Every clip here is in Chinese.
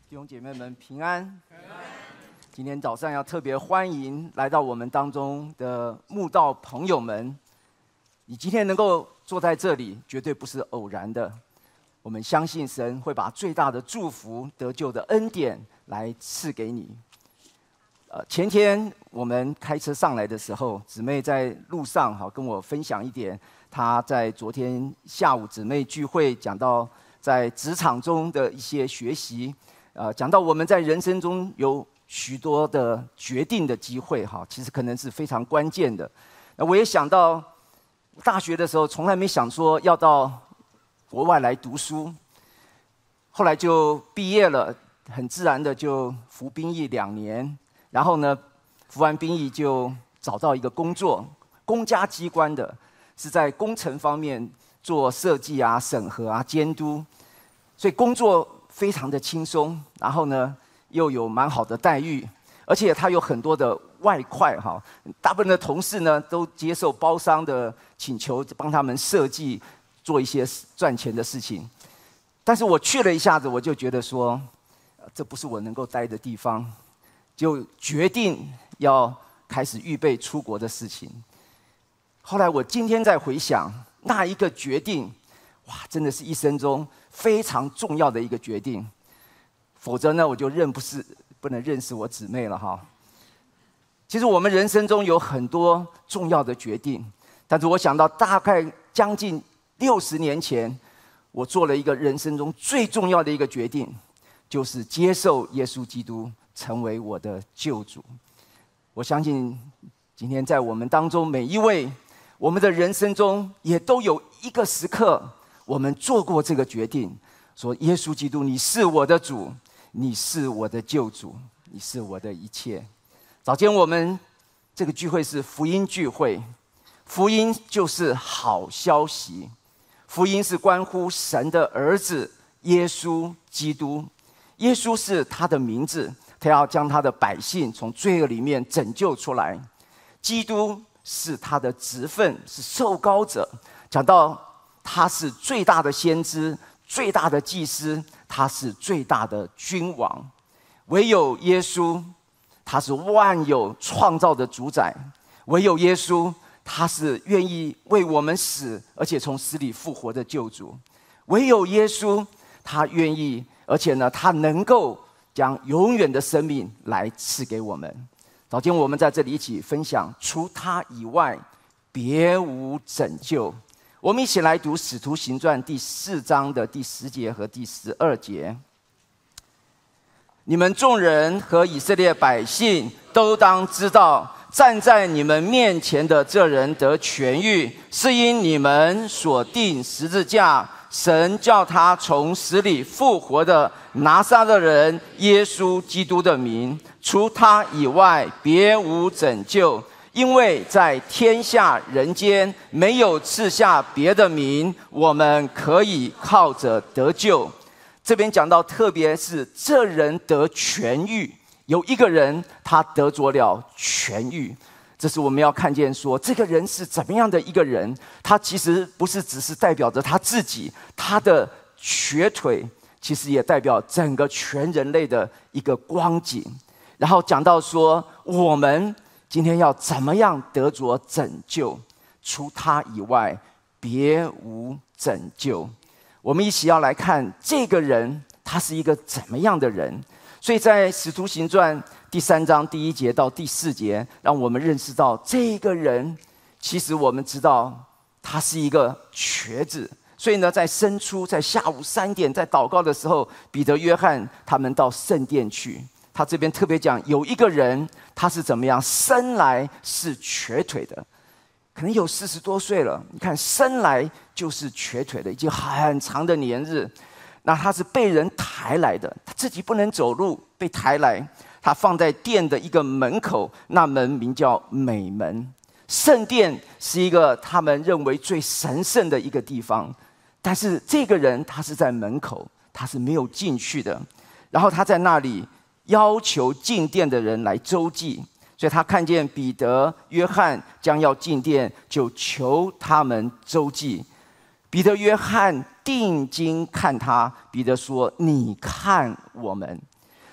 弟兄姐妹们平安。今天早上要特别欢迎来到我们当中的慕道朋友们。你今天能够坐在这里，绝对不是偶然的。我们相信神会把最大的祝福、得救的恩典来赐给你。前天我们开车上来的时候，姊妹在路上跟我分享一点，她在昨天下午姊妹聚会讲到在职场中的一些学习，讲到我们在人生中有许多的决定的机会，其实可能是非常关键的。我也想到大学的时候，从来没想说要到国外来读书，后来就毕业了，很自然的就服兵役2年。然后呢，服完兵役就找到一个工作，公家机关的，是在工程方面做设计啊、审核啊、监督，所以工作非常的轻松。然后呢，又有蛮好的待遇，而且他有很多的外快大部分的同事呢都接受包商的请求，帮他们设计做一些赚钱的事情。但是我去了一下子，我就觉得说，这不是我能够待的地方。就决定要开始预备出国的事情。后来我今天在回想那一个决定，真的是一生中非常重要的一个决定。否则呢，我就不能认识我姊妹了其实我们人生中有很多重要的决定，但是我想到大概将近60年前，我做了一个人生中最重要的一个决定，就是接受耶稣基督成为我的救主。我相信今天在我们当中每一位，我们的人生中也都有一个时刻，我们做过这个决定，说耶稣基督，你是我的主，你是我的救主，你是我的一切。早间我们这个聚会是福音聚会，福音就是好消息，福音是关乎神的儿子耶稣基督。耶稣是他的名字，他要将他的百姓从罪恶里面拯救出来。基督是他的职分，是受膏者，讲到他是最大的先知，最大的祭司，他是最大的君王。唯有耶稣，他是万有创造的主宰。唯有耶稣，他是愿意为我们死，而且从死里复活的救主。唯有耶稣，他愿意，而且呢，他能够将永远的生命来赐给我们。早间我们在这里一起分享，除他以外，别无拯救。我们一起来读《使徒行传》第4章的第10节和第12节。你们众人和以色列百姓都当知道，站在你们面前的这人得痊愈，是因你们所钉十字架，神叫他从死里复活的拿撒勒人耶稣基督的名，除他以外别无拯救，因为在天下人间没有赐下别的名，我们可以靠着得救。这边讲到，特别是这人得痊愈，有一个人他得着了痊愈。这是我们要看见说，这个人是怎么样的一个人。他其实不是只是代表着他自己，他的瘸腿其实也代表整个全人类的一个光景。然后讲到说，我们今天要怎么样得着拯救，除他以外别无拯救。我们一起要来看这个人他是一个怎么样的人。所以在使徒行传第3章第1节到第4节，让我们认识到这个人，其实我们知道他是一个瘸子。所以呢，在申初，在下午3点，在祷告的时候，彼得、约翰他们到圣殿去。他这边特别讲，有一个人他是怎么样，生来是瘸腿的，可能有40多岁了。你看，生来就是瘸腿的，已经很长的年日。那他是被人抬来的，他自己不能走路，被抬来。他放在殿的一个门口，那门名叫美门。圣殿是一个他们认为最神圣的一个地方，但是这个人他是在门口，他是没有进去的。然后他在那里要求进殿的人来周济，所以他看见彼得、约翰将要进殿，就求他们周济。彼得、约翰定睛看他，彼得说：“你看我们。”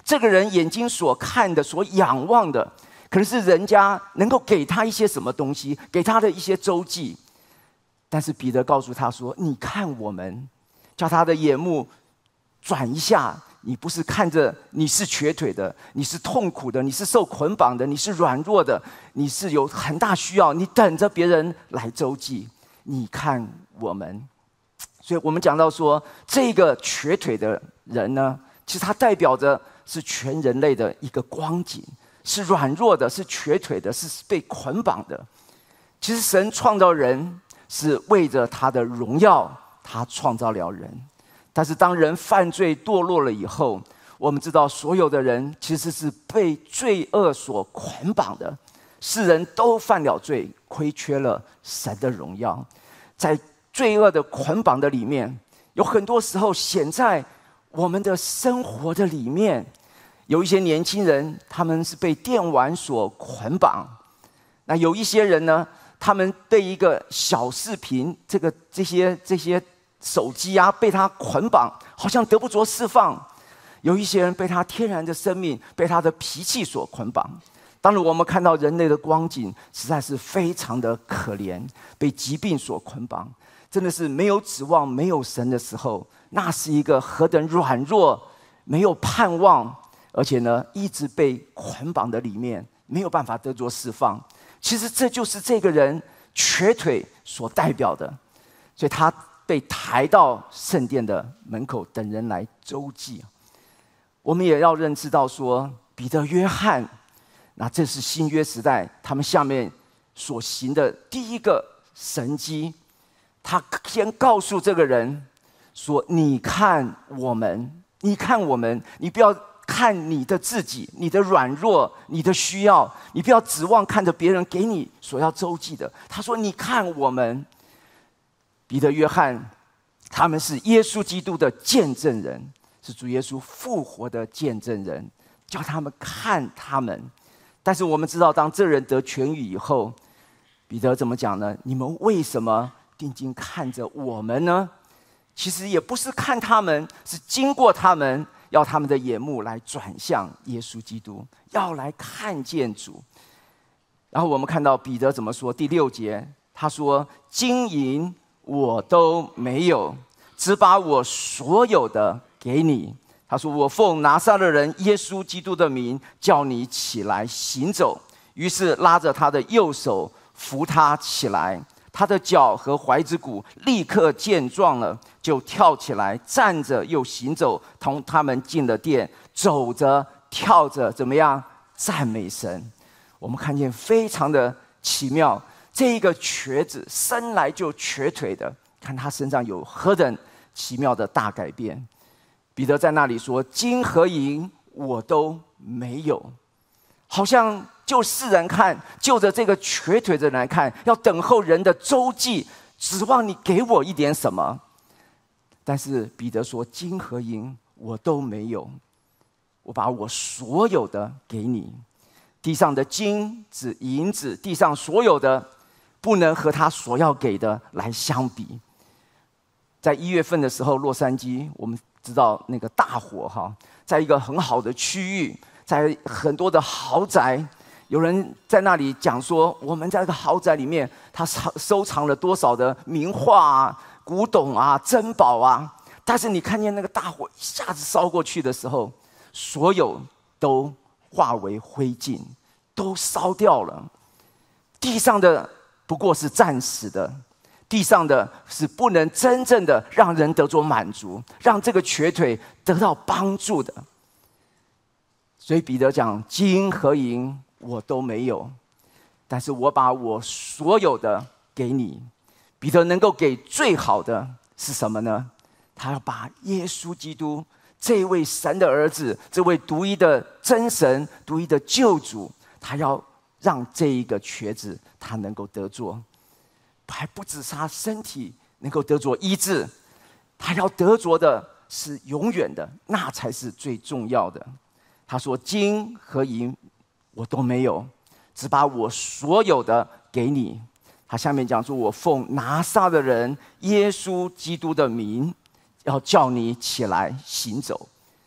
这个人眼睛所看的、所仰望的，可能是人家能够给他一些什么东西，给他的一些周记。但是彼得告诉他说：“你看我们，叫他的眼目转一下。你不是看着你是瘸腿的，你是痛苦的，你是受捆绑的，你是软弱的，你是有很大需要，你等着别人来周济。你看我们。”所以我们讲到说，这个瘸腿的人呢，其实他代表着是全人类的一个光景，是软弱的，是瘸腿的，是被捆绑的。其实神创造人是为着他的荣耀，他创造了人。但是当人犯罪堕落了以后，我们知道所有的人其实是被罪恶所捆绑的，世人都犯了罪，亏缺了神的荣耀。在罪恶的捆绑的里面，有很多时候显在我们的生活的里面。有一些年轻人，他们是被电玩所捆绑；那有一些人呢，他们被一个小视频，这些手机啊，被他捆绑，好像得不着释放。有一些人被他天然的生命，被他的脾气所捆绑。当然我们看到人类的光景实在是非常的可怜，被疾病所捆绑，真的是没有指望，没有神的时候，那是一个何等软弱，没有盼望，而且呢一直被捆绑的里面，没有办法得着释放。其实这就是这个人瘸腿所代表的。所以他被抬到圣殿的门口，等人来周济。我们也要认知到说，彼得、约翰，那这是新约时代他们下面所行的第一个神迹。他先告诉这个人说：“你看我们，你看我们，你不要看你的自己，你的软弱，你的需要，你不要指望看着别人给你所要周济的。”他说：“你看我们。”彼得、约翰，他们是耶稣基督的见证人，是主耶稣复活的见证人，叫他们看他们。但是我们知道，当这人得痊愈以后，彼得怎么讲呢？你们为什么定睛看着我们呢？其实也不是看他们，是经过他们，要他们的眼目来转向耶稣基督，要来看见主。然后我们看到彼得怎么说？第6节，他说：“金银我都没有，只把我所有的给你。”他说：“我奉拿撒勒人耶稣基督的名，叫你起来行走。”于是拉着他的右手扶他起来，他的脚和踝子骨立刻健壮了，就跳起来，站着又行走，同他们进了殿，走着跳着，怎么样？赞美神。我们看见非常的奇妙。这一个瘸子生来就瘸腿的，看他身上有何等奇妙的大改变。彼得在那里说：“金和银我都没有。”好像就世人看，就着这个瘸腿的人来看，要等候人的周济，指望你给我一点什么。但是彼得说：“金和银我都没有，我把我所有的给你。地上的金子、银子，地上所有的，不能和他所要给的来相比。”在1月份的时候，洛杉矶我们知道那个大火哈，在一个很好的区域，在很多的豪宅，有人在那里讲说，我们在这个豪宅里面，他收藏了多少的名画啊、古董啊、珍宝啊。但是你看见那个大火一下子烧过去的时候，所有都化为灰烬，都烧掉了。地上的不过是暂时的，地上的是不能真正的让人得着满足，让这个瘸腿得到帮助的。所以彼得讲：“金和银我都没有，但是我把我所有的给你。”彼得能够给最好的是什么呢？他要把耶稣基督这位神的儿子，这位独一的真神、独一的救主，他要让这一个瘸子他能够得着，还不止他身体能够得着医治，他要得着的是永远的，那才是最重要的。他说：“金和银我都没有，只把我所有的给你。”他下面讲说：“我奉拿撒勒人耶稣基督的名，要叫你起来行走。”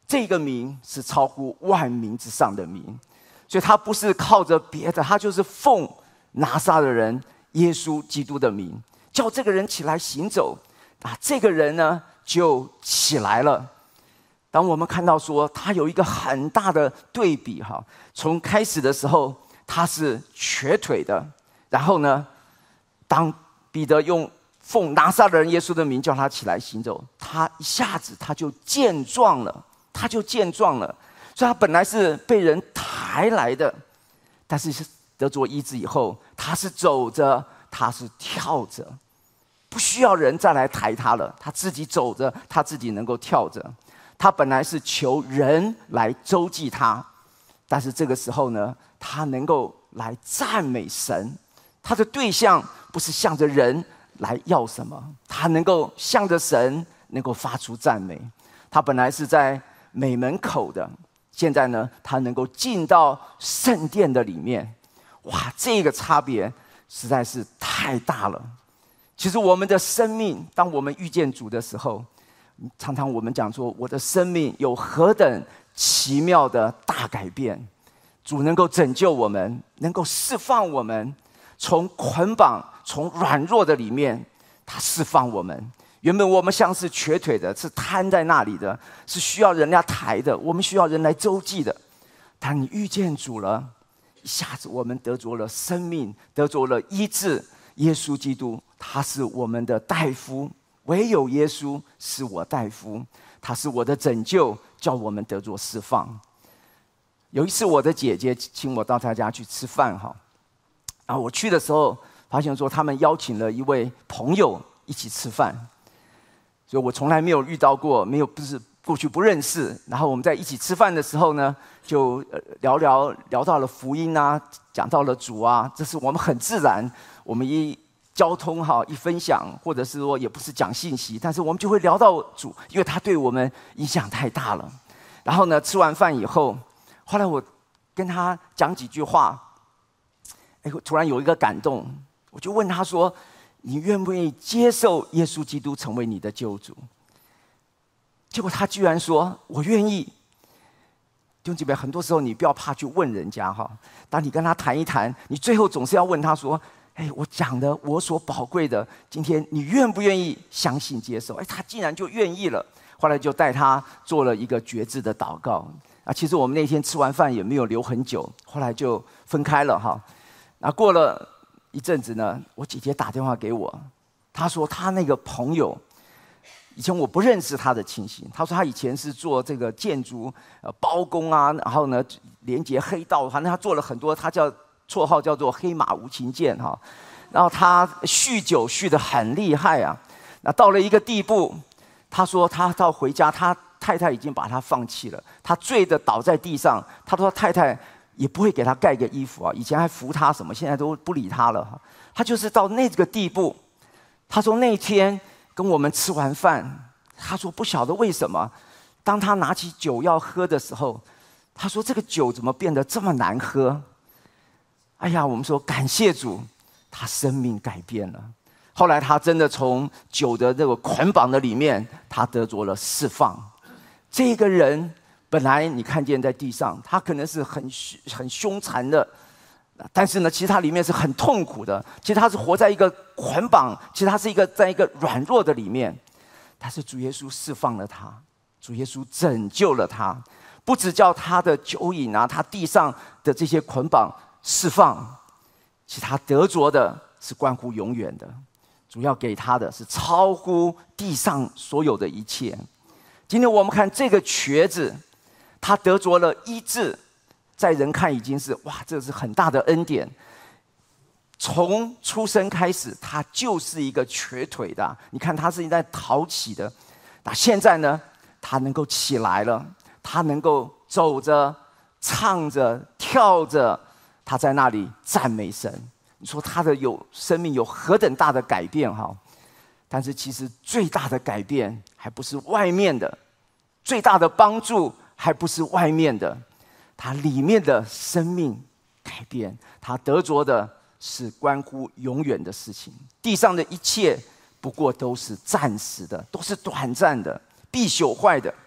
这个名是超乎万名之上的名，所以他不是靠着别的，他就是奉拿撒勒人耶稣基督的名，叫这个人起来行走。这个人呢就起来了。当我们看到说他有一个很大的对比哈，从开始的时候他是瘸腿的，然后呢，当彼得用奉拿撒勒人耶稣的名叫他起来行走，他一下子他就健壮了，所以他本来是被人抬来的，但是得着医治以后，他是走着，他是跳着，不需要人再来抬他了，他自己走着，他自己能够跳着。他本来是求人来周济他，但是这个时候呢，他能够来赞美神。他的对象不是向着人来要什么，他能够向着神，能够发出赞美。他本来是在美门口的，现在呢，他能够进到圣殿的里面。哇，这个差别实在是太大了。其实我们的生命，当我们遇见主的时候，常常我们讲说，我的生命有何等奇妙的大改变。主能够拯救我们，能够释放我们，从捆绑、从软弱的里面，他释放我们。原本我们像是瘸腿的，是瘫在那里的，是需要人家抬的，我们需要人来周济的。当你遇见主了，一下子我们得着了生命，得着了医治。耶稣基督，他是我们的大夫，唯有耶稣是我大夫，他是我的拯救，叫我们得着释放。有一次我的姐姐请我到她家去吃饭哈，然后我去的时候发现说他们邀请了一位朋友一起吃饭，所以我从来没有遇到过，不是过去不认识。然后我们在一起吃饭的时候呢，就聊到了福音啊，讲到了主啊，这是我们很自然，我们一交通哈，一分享，或者是说也不是讲信息，但是我们就会聊到主，因为他对我们影响太大了。然后呢，吃完饭以后，后来我跟他讲几句话，突然有一个感动，我就问他说：“你愿不愿意接受耶稣基督成为你的救主？”结果他居然说：“我愿意。”弟兄姐妹，很多时候你不要怕去问人家哈，当你跟他谈一谈，你最后总是要问他说：“我讲的我所宝贵的，今天你愿不愿意相信接受？”他竟然就愿意了。后来就带他做了一个决志的祷告。其实我们那天吃完饭也没有留很久，后来就分开了哈。过了一阵子呢，我姐姐打电话给我，她说她那个朋友，以前我不认识他的情形，她说她以前是做这个建筑包工啊，然后呢连接黑道，反正她做了很多，她绰号叫做黑马无情剑哈。然后她酗酒酗得很厉害啊，那到了一个地步，她说她到回家，她太太已经把他放弃了，他醉得倒在地上。他说太太也不会给他盖个衣服啊，以前还扶他什么，现在都不理他了。他就是到那个地步。他说那天跟我们吃完饭，他说不晓得为什么，当他拿起酒要喝的时候，他说这个酒怎么变得这么难喝？哎呀，我们说感谢主，他生命改变了。后来他真的从酒的这个捆绑的里面，他得着了释放。这个人本来你看见在地上，他可能是很凶残的，但是呢，其实他里面是很痛苦的。其实他是活在一个捆绑，其实他是在一个软弱的里面。但是主耶稣释放了他，主耶稣拯救了他，不只叫他的酒瘾啊，他地上的这些捆绑释放，其实他得着的是关乎永远的。主要给他的是超乎地上所有的一切。今天我们看这个瘸子，他得着了医治，在人看已经是哇，这是很大的恩典。从出生开始，他就是一个瘸腿的。你看他是在讨起的，那现在呢，他能够起来了，他能够走着、唱着、跳着，他在那里赞美神。你说他的生命有何等大的改变哈？但是其实最大的改变还不是外面的，最大的帮助还不是外面的，他里面的生命改变，他得着的是关乎永远的事情。地上的一切不过都是暂时的，都是短暂的，必朽坏的。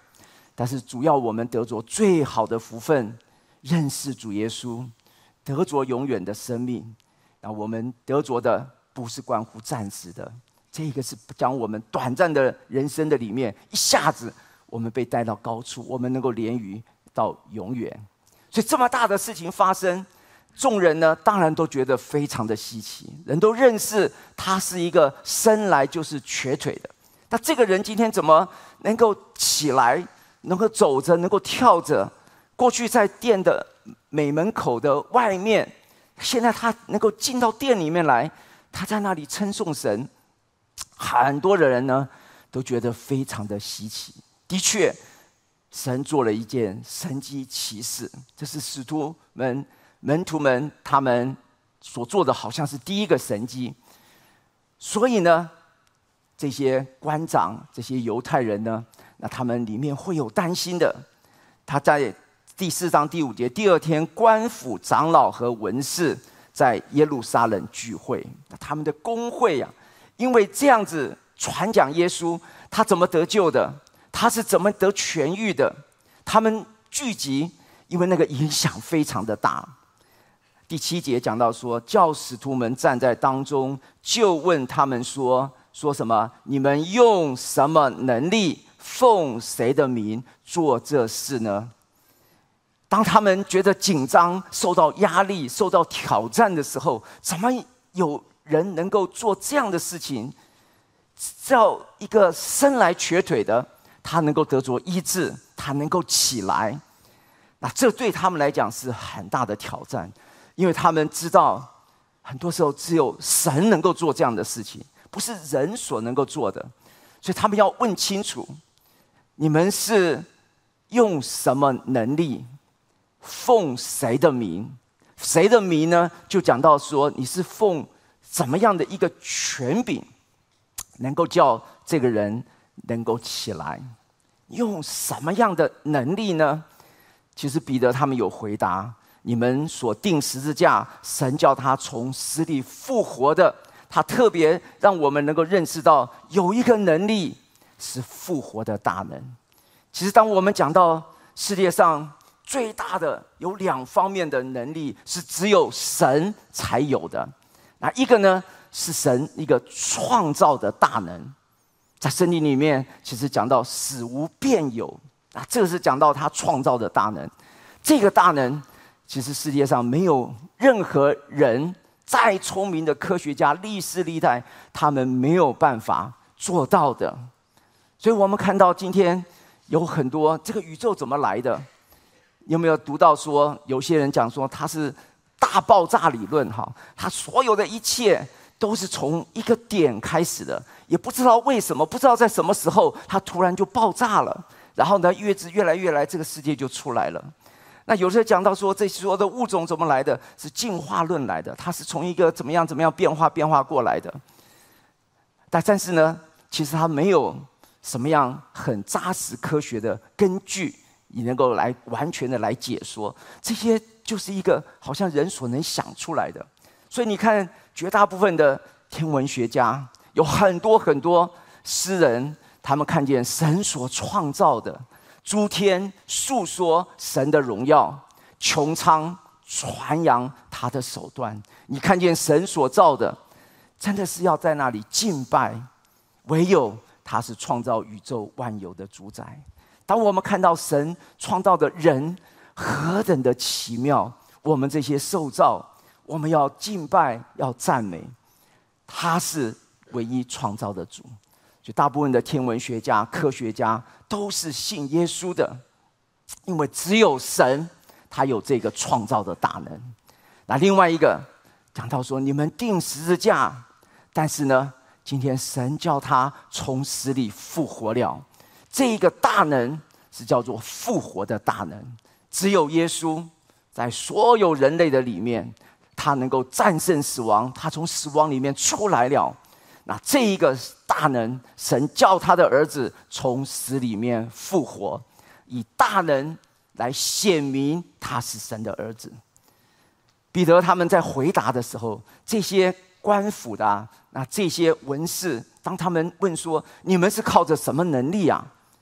但是主要我们得着最好的福分，认识主耶稣，得着永远的生命。那我们得着的不是关乎暂时的，这个是将我们短暂的人生的里面，一下子我们被带到高处，我们能够连于到永远。所以这么大的事情发生，众人呢当然都觉得非常的稀奇，人都认识他是一个生来就是瘸腿的。那这个人今天怎么能够起来，能够走着，能够跳着？过去在殿的美门口的外面，现在他能够进到殿里面来，他在那里称颂神。很多的人呢都觉得非常的稀奇。的确，神做了一件神迹奇事，这是使徒们、门徒们他们所做的，好像是第一个神迹。所以呢，这些官长、这些犹太人呢，那他们里面会有担心的。他在第4章第5节，第2天，官府长老和文士在耶路撒冷聚会。他们的公会啊，因为这样子传讲耶稣，他怎么得救的？他是怎么得痊愈的？他们聚集，因为那个影响非常的大。第7节讲到说，叫使徒们站在当中，就问他们说什么？你们用什么能力，奉谁的名做这事呢？当他们觉得紧张、受到压力、受到挑战的时候，怎么有人能够做这样的事情？叫一个生来瘸腿的，他能够得着医治，他能够起来，那这对他们来讲是很大的挑战，因为他们知道，很多时候只有神能够做这样的事情，不是人所能够做的，所以他们要问清楚：你们是用什么能力？奉谁的名？谁的名呢？就讲到说，你是奉怎么样的一个权柄，能够叫这个人能够起来？用什么样的能力呢？其实彼得他们有回答：你们所钉十字架，神叫他从死里复活的，他特别让我们能够认识到，有一个能力是复活的大能。其实当我们讲到世界上最大的有2方面的能力，是只有神才有的。那一个呢，是神一个创造的大能，在圣经里面其实讲到使无变有，这个是讲到他创造的大能。这个大能其实世界上没有任何人，再聪明的科学家历世历代，他们没有办法做到的。所以我们看到今天有很多这个宇宙怎么来的？有没有读到说，有些人讲说它是大爆炸理论？它所有的一切都是从一个点开始的，也不知道为什么，不知道在什么时候它突然就爆炸了，然后呢，越来，这个世界就出来了。那有人讲到说，这所有的物种怎么来的？是进化论来的，它是从一个怎么样变化过来的。但是呢，其实它没有什么样很扎实科学的根据，你能够来完全的来解说，这些就是一个好像人所能想出来的。所以你看，绝大部分的天文学家，有很多诗人，他们看见神所创造的诸天，述说神的荣耀，穹苍传扬他的手段。你看见神所造的，真的是要在那里敬拜，唯有他是创造宇宙万有的主宰。当我们看到神创造的人何等的奇妙，我们这些受造，我们要敬拜，要赞美，他是唯一创造的主。所以大部分的天文学家、科学家都是信耶稣的，因为只有神，他有这个创造的大能。那另外一个讲到说，你们钉十字架，但是呢，今天神叫他从死里复活了。这一个大能是叫做复活的大能，只有耶稣在所有人类的里面，他能够战胜死亡，他从死亡里面出来了。那这一个大能，神叫他的儿子从死里面复活，以大能来显明他是神的儿子。彼得他们在回答的时候，这些官府的那这些文士，当他们问说：你们是靠着什么能力啊？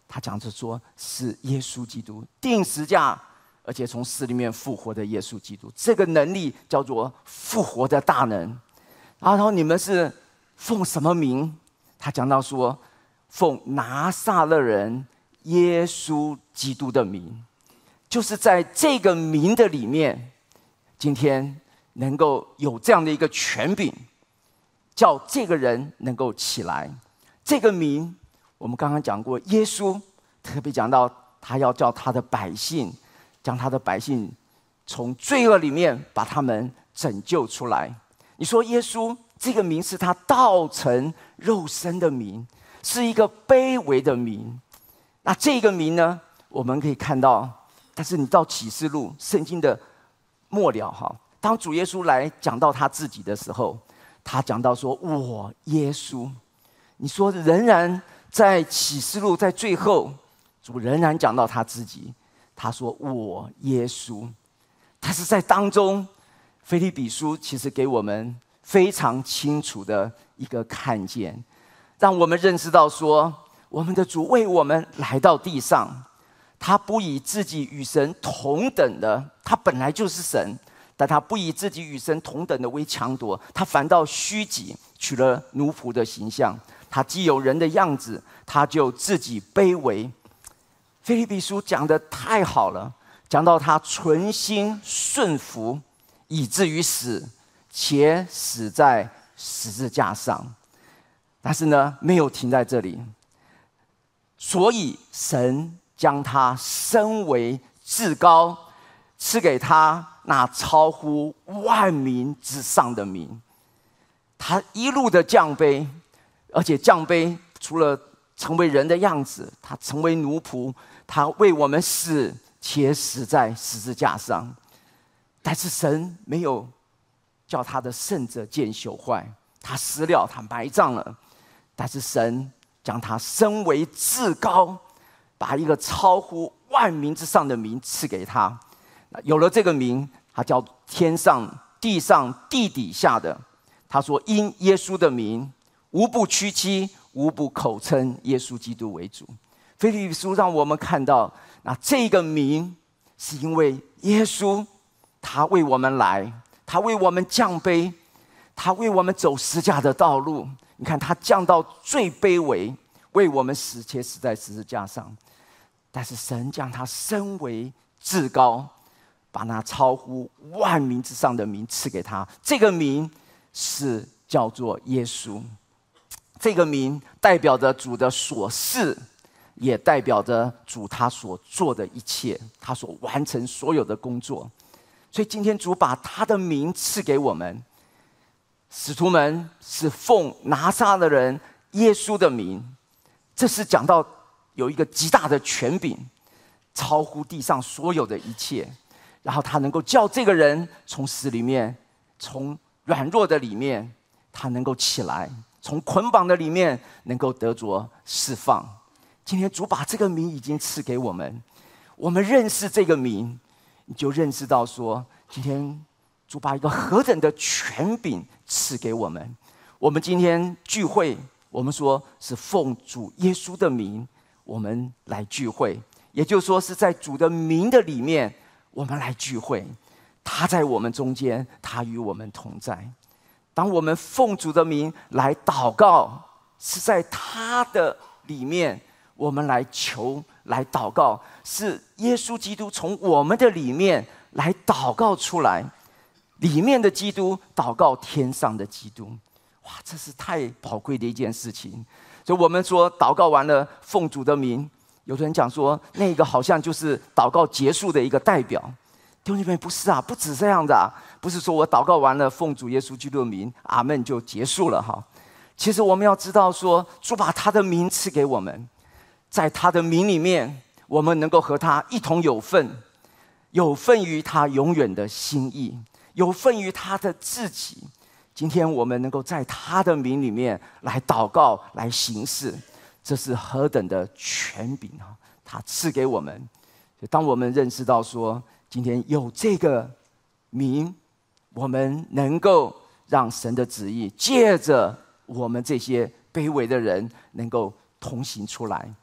他讲着说是耶稣基督钉十架，而且从死里面复活的耶稣基督，这个能力叫做复活的大能。然后你们是奉什么名？他讲到说，奉拿撒勒人耶稣基督的名，就是在这个名的里面，今天能够有这样的一个权柄，叫这个人能够起来。这个名我们刚刚讲过，耶稣特别讲到他要叫他的百姓，将他的百姓从罪恶里面把他们拯救出来。你说耶稣这个名是他道成肉身的名，是一个卑微的名。那这个名呢，我们可以看到，但是你到启示录圣经的末了当主耶稣来讲到他自己的时候，他讲到说我耶稣。你说仍然在启示录在最后，主仍然讲到他自己，他说我耶稣。他是在当中，腓立比书其实给我们非常清楚的一个看见，让我们认识到说，我们的主为我们来到地上，他不以自己与神同等的，他本来就是神，但他不以自己与神同等的为强夺，他反倒虚己，取了奴仆的形象。他既有人的样子，他就自己卑微。腓立比书讲得太好了，讲到他存心顺服，以至于死，且死在十字架上。但是呢，没有停在这里，所以神将他升为至高，赐给他那超乎万民之上的名。他一路的降卑，而且降卑除了成为人的样子，他成为奴仆，他为我们死，且死在十字架上。但是神没有叫他的圣者见朽坏，他死了，他埋葬了。但是神将他升为至高，把一个超乎万民之上的名赐给他。有了这个名，他叫天上地上地底下的。他说因耶稣的名，无不屈膝，无不口称耶稣基督为主。腓立比书让我们看到，那这个名是因为耶稣他为我们来，他为我们降卑，他为我们走十字架的道路。你看他降到最卑微，为我们死，且死在十字架上。但是神将他升为至高，把那超乎万民之上的名赐给他。这个名是叫做耶稣。这个名代表着主的所事，也代表着主他所做的一切，他所完成所有的工作。所以今天主把他的名赐给我们，使徒们是奉拿撒勒人耶稣的名，这是讲到有一个极大的权柄，超乎地上所有的一切。然后他能够叫这个人从死里面，从软弱的里面，他能够起来，从捆绑的里面能够得着释放。今天主把这个名已经赐给我们，我们认识这个名，你就认识到说，今天主把一个何等的权柄赐给我们。我们今天聚会，我们说是奉主耶稣的名，我们来聚会，也就是说是在主的名的里面，我们来聚会。他在我们中间，他与我们同在。当我们奉主的名来祷告，是在他的里面，我们来求，来祷告，是耶稣基督从我们的里面来祷告出来，里面的基督祷告天上的基督。哇，这是太宝贵的一件事情。所以我们说祷告完了奉主的名，有的人讲说那个好像就是祷告结束的一个代表。弟兄姐妹，不是啊，不止这样的啊，不是说我祷告完了奉主耶稣基督的名，阿们就结束了哈。其实我们要知道说，主把他的名赐给我们，在他的名里面，我们能够和他一同有份，有份于他永远的心意，有份于他的自己。今天我们能够在他的名里面来祷告，来行事，这是何等的权柄啊！他赐给我们。当我们认识到说，今天有这个名，我们能够让神的旨意借着我们这些卑微的人能够同行出来。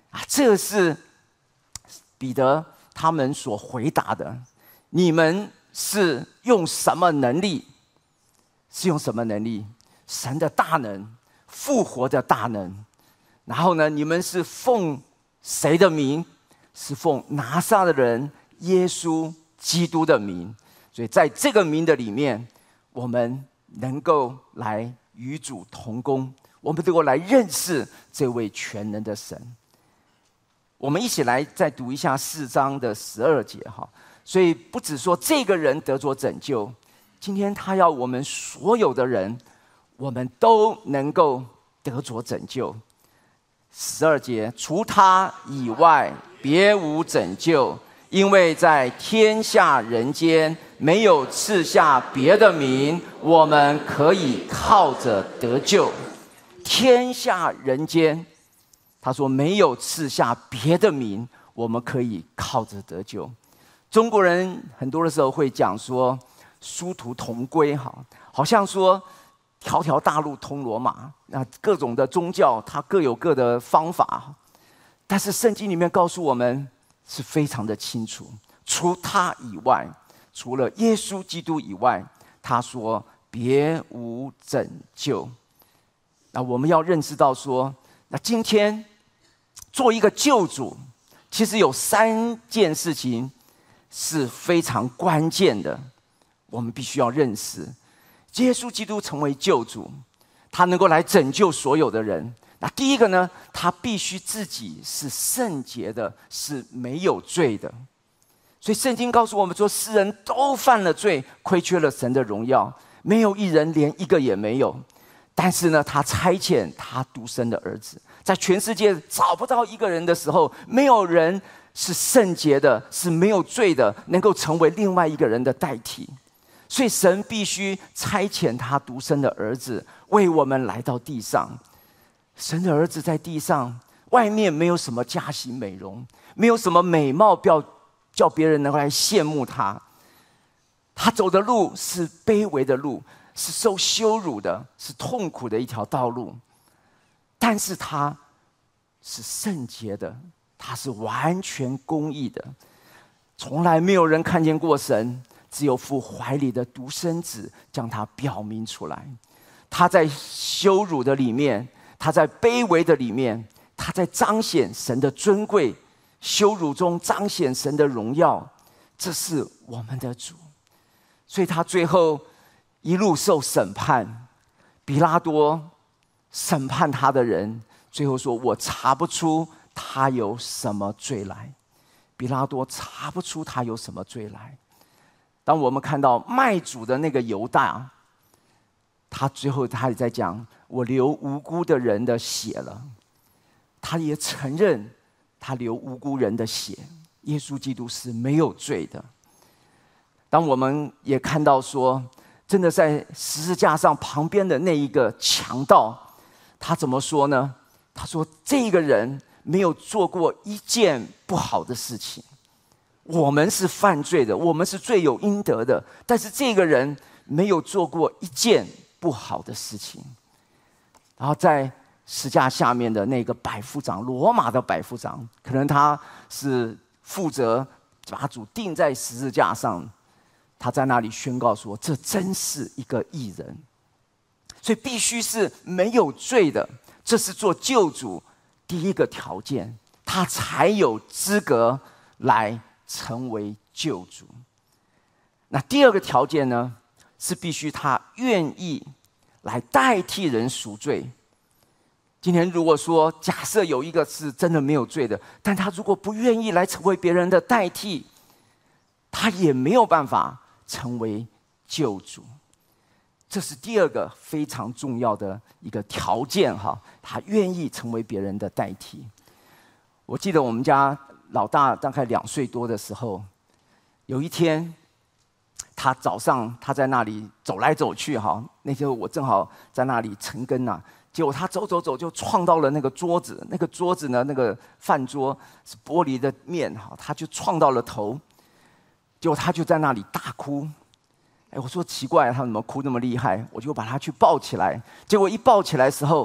这是彼得他们所回答的。你们是用什么能力？是用什么能力？神的大能，复活的大能。然后呢，你们是奉谁的名？是奉拿撒勒人耶稣基督的名。所以在这个名的里面，我们能够来与主同工，我们能够来认识这位全能的神。我们一起来再读一下4章的12节哈。所以不只说这个人得着拯救，今天他要我们所有的人，我们都能够得着拯救。12节，除他以外别无拯救，因为在天下人间没有赐下别的名，我们可以靠着得救。天下人间，他说没有赐下别的名，我们可以靠着得救。中国人很多的时候会讲说殊途同归，好像说条条大路通罗马，那各种的宗教它各有各的方法，但是圣经里面告诉我们是非常的清楚，除他以外，除了耶稣基督以外，他说别无拯救。那我们要认识到说，那今天做一个救主，其实有3件事情是非常关键的，我们必须要认识。耶稣基督成为救主，他能够来拯救所有的人。那第一个呢，他必须自己是圣洁的，是没有罪的。所以圣经告诉我们说，世人都犯了罪，亏缺了神的荣耀，没有一人，连一个也没有。但是呢，他差遣他独生的儿子，在全世界找不到一个人的时候，没有人是圣洁的，是没有罪的，能够成为另外一个人的代替。所以神必须差遣他独生的儿子为我们来到地上。神的儿子在地上，外面没有什么佳形美容，没有什么美貌叫别人能够来羡慕他。他走的路是卑微的路，是受羞辱的，是痛苦的一条道路。但是他是圣洁的，他是完全公义的，从来没有人看见过神，只有父怀里的独生子将他表明出来。他在羞辱的里面，他在卑微的里面，他在彰显神的尊贵，羞辱中彰显神的荣耀。这是我们的主。所以他最后一路受审判，比拉多审判他的人，最后说，我查不出他有什么罪来。比拉多查不出他有什么罪来。当我们看到卖主的那个犹大，他最后他也在讲，我流无辜的人的血了。他也承认他流无辜人的血，耶稣基督是没有罪的。当我们也看到说，真的在十字架上旁边的那一个强盗，他怎么说呢？他说，这个人没有做过一件不好的事情，我们是犯罪的，我们是罪有应得的，但是这个人没有做过一件不好的事情。然后在十字架下面的那个百夫长，罗马的百夫长，可能他是负责把主钉在十字架上，他在那里宣告说，这真是一个义人。所以必须是没有罪的，这是做救主第一个条件，他才有资格来成为救主。那第二个条件呢，是必须他愿意来代替人赎罪。今天如果说假设有一个是真的没有罪的，但他如果不愿意来成为别人的代替，他也没有办法成为救主。这是第二个非常重要的一个条件哈，他愿意成为别人的代替。我记得我们家老大大概2岁多的时候，有一天他早上他在那里走来走去哈，那时候我正好在那里晨更啊，结果他走就撞到了那个桌子，那个桌子呢，那个饭桌是玻璃的面哈，他就撞到了头，结果他就在那里大哭。我说奇怪，他怎么哭那么厉害？我就把他去抱起来，结果一抱起来的时候，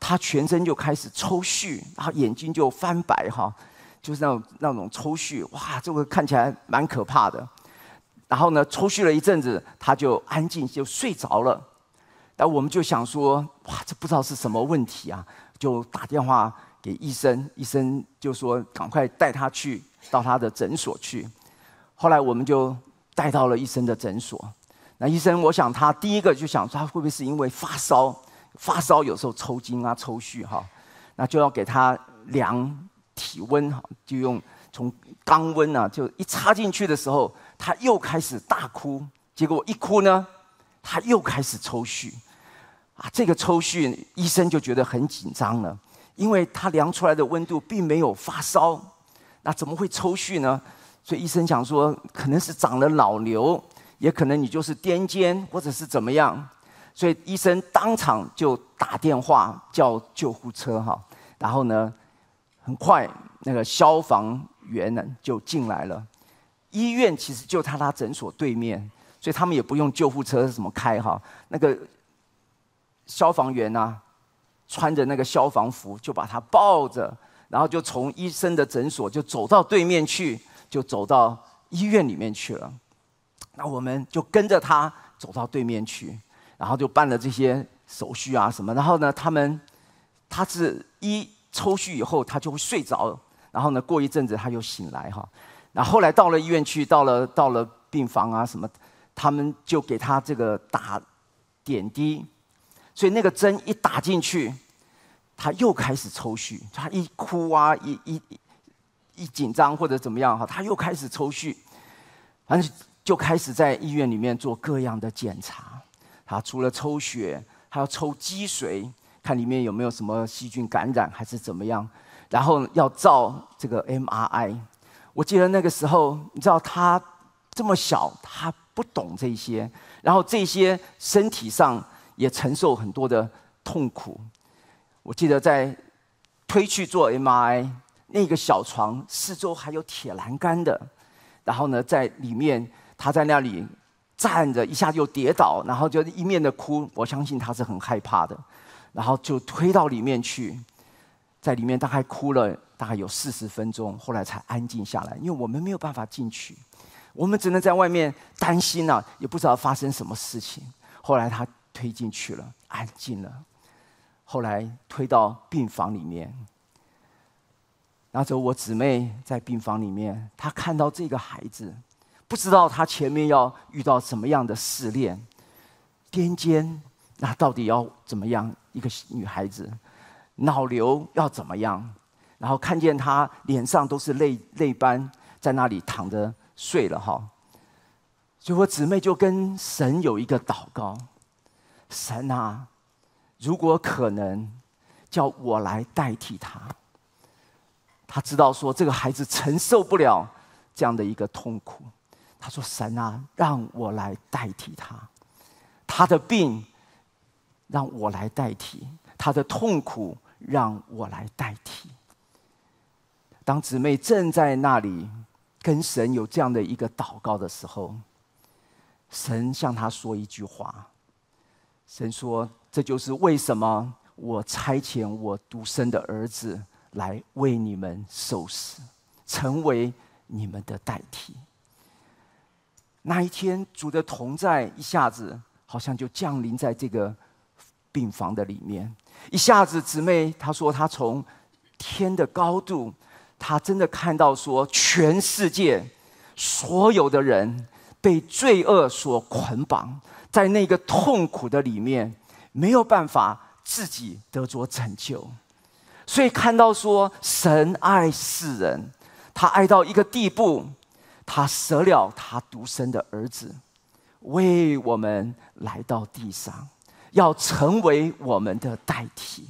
他全身就开始抽搐，然后眼睛就翻白哈，就是那种抽搐，哇，这个看起来蛮可怕的。然后呢，抽搐了一阵子，他就安静就睡着了。然后我们就想说，哇，这不知道是什么问题啊，就打电话给医生，医生就说赶快带他去到他的诊所去。后来我们就带到了医生的诊所。那医生，我想他第一个就想说，他会不会是因为发烧？发烧有时候抽筋啊、抽搐哈，那就要给他量体温哈，就用从肛温啊，就一插进去的时候，他又开始大哭。结果一哭呢，他又开始抽搐。啊，这个抽搐，医生就觉得很紧张了，因为他量出来的温度并没有发烧，那怎么会抽搐呢？所以医生想说，可能是长了脑瘤，也可能你就是癫痫，或者是怎么样。所以医生当场就打电话叫救护车哈，然后呢，很快那个消防员呢就进来了。医院其实就他诊所对面，所以他们也不用救护车怎么开哈，那个消防员啊，穿着那个消防服，就把他抱着，然后就从医生的诊所就走到对面去，就走到医院里面去了。那我们就跟着他走到对面去，然后就办了这些手续啊什么。然后呢，他是抽搐以后，他就会睡着，然后呢，过一阵子他又醒来哈。然后后来到了医院去，到了病房啊什么，他们就给他这个打点滴。所以那个针一打进去，他又开始抽搐。他一哭啊，一紧张或者怎么样哈，他又开始抽搐。反正就开始在医院里面做各样的检查。他除了抽血，还要抽脊髓，看里面有没有什么细菌感染还是怎么样。然后要照这个 MRI。我记得那个时候，你知道他这么小，他不懂这些，然后这些身体上也承受很多的痛苦。我记得在推去做 MRI， 那个小床四周还有铁栏杆的，然后呢，在里面他在那里站着，一下就跌倒，然后就一面的哭。我相信他是很害怕的，然后就推到里面去，在里面大概哭了大概有40分钟，后来才安静下来。因为我们没有办法进去，我们只能在外面担心啊，也不知道发生什么事情。后来他推进去了，安静了。后来推到病房里面，然后我姊妹在病房里面，她看到这个孩子，不知道他前面要遇到什么样的试炼，癫痫，那到底要怎么样？一个女孩子，脑瘤要怎么样？然后看见她脸上都是泪斑，在那里躺着睡了哈。所以我姊妹就跟神有一个祷告：神啊，如果可能，叫我来代替他。他知道说这个孩子承受不了这样的一个痛苦。他说：神啊，让我来代替他，他的病让我来代替，他的痛苦让我来代替。当姊妹正在那里跟神有这样的一个祷告的时候，神向他说一句话。神说：这就是为什么我差遣我独生的儿子来为你们受死，成为你们的代替。那一天，主的同在一下子好像就降临在这个病房的里面。一下子，姊妹她说，她从天的高度，她真的看到说，全世界所有的人被罪恶所捆绑，在那个痛苦的里面，没有办法自己得着拯救。所以看到说，神爱世人，他爱到一个地步，他舍了他独生的儿子，为我们来到地上，要成为我们的代替。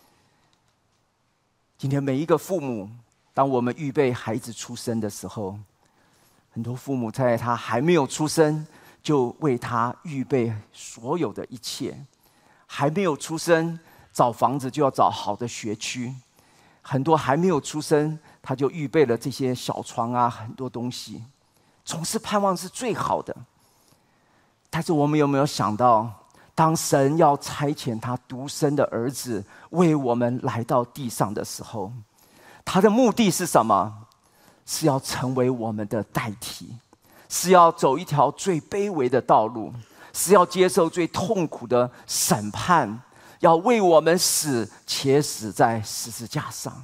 今天每一个父母，当我们预备孩子出生的时候，很多父母在他还没有出生，就为他预备所有的一切。还没有出生，找房子就要找好的学区。很多还没有出生，他就预备了这些小床啊，很多东西，总是盼望是最好的。但是我们有没有想到， 当神要差遣他独生的儿子为我们来到地上的时候，他的目的是什么？是要成为我们的代替，是要走一条最卑微的道路，是要接受最痛苦的审判，要为我们死，且死在十字架上。